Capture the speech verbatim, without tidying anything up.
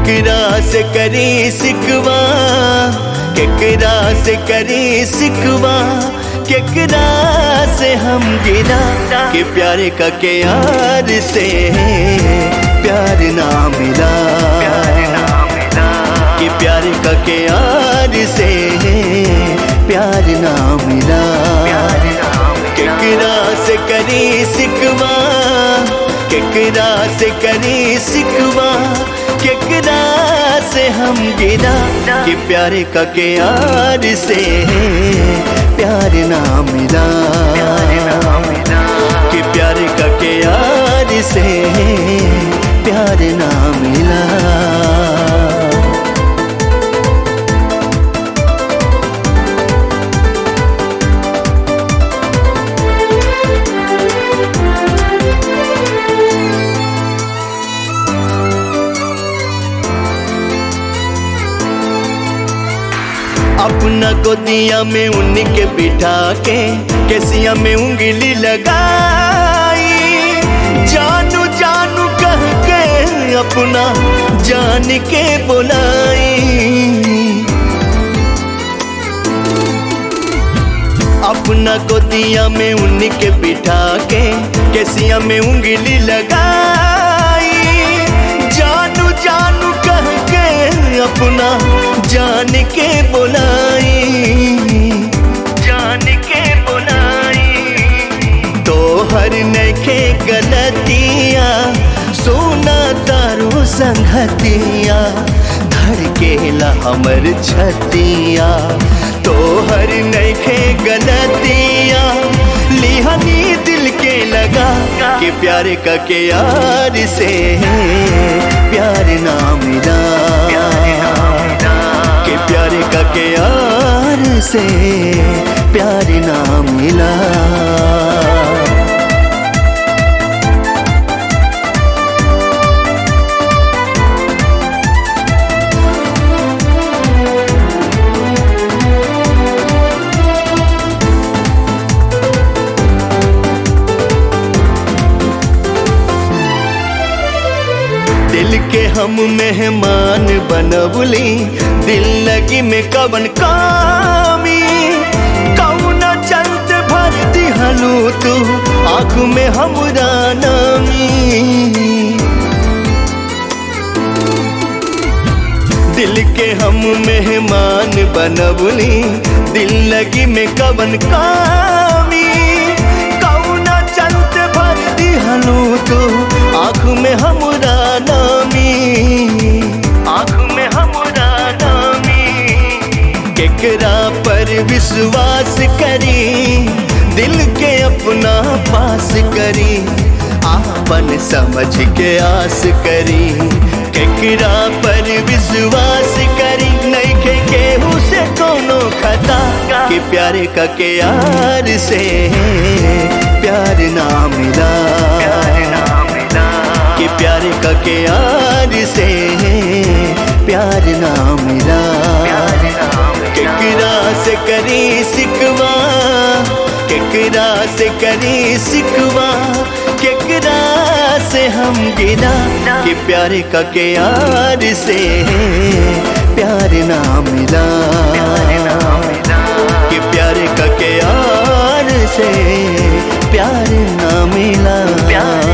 केकरा से करी सिकवा, केकरा से करी सिकवा, केकरा से हम गिरा कि प्यारे का के यार से प्यार ना मिला, कि प्यारे का के यार से प्यार ना मिला। केकरा से करी सिकवा, केकरा से करी सिकवा, केकरा से हम गिरा कि प्यारे का के यार से प्यार ना मिला, कि प्यारे का के यार से प्यार ना मिला। अपना गोदिया में उनके बिठा के केसिया में उंगली लगाई, जानू जानू कह के अपना जान के बुलाई। अपना गोदिया में उनके बिठा के केसिया में उंगली लगाई, जानू जानू कह के अपना जान के बुलाई, जान के बुलाई। तो हर नखे गलतिया सोना तारो संगतिया, धड़केला हमर छतिया। तो हर नखे गलतिया लिहानी दिल के लगा कि प्यारे का के यार से प्यार ना मिला, कि प्यारे का के यार से प्यार ना मिला। दिल के हम मेहमान बनवली, दिल लगी में कवन कामी, कौना चलते भर दिहलू तू आँख में हमरा नामी। दिल के हम मेहमान बनवली, दिल लगी में कवन कामी, कौना चलते भर दिहलू तू आँख में हमरा नामी, आँख में हमरा नामी। केकरा पर विश्वास करी, दिल के अपना पास करी, आपन समझ के आस करी। केकरा पर विश्वास करी, नहीं के केहू से कोनो खता, कि प्यारे का के यार से प्यार ना मिला, कि प्यारे का के यार से प्यार ना मिला। केकरा से करी सिकवा, केकरा से करी सिकवा, केकरा से हम गिरा कि प्यारे का के यार से प्यार ना मिला, कि प्यारे का के यार से प्यार ना मिला।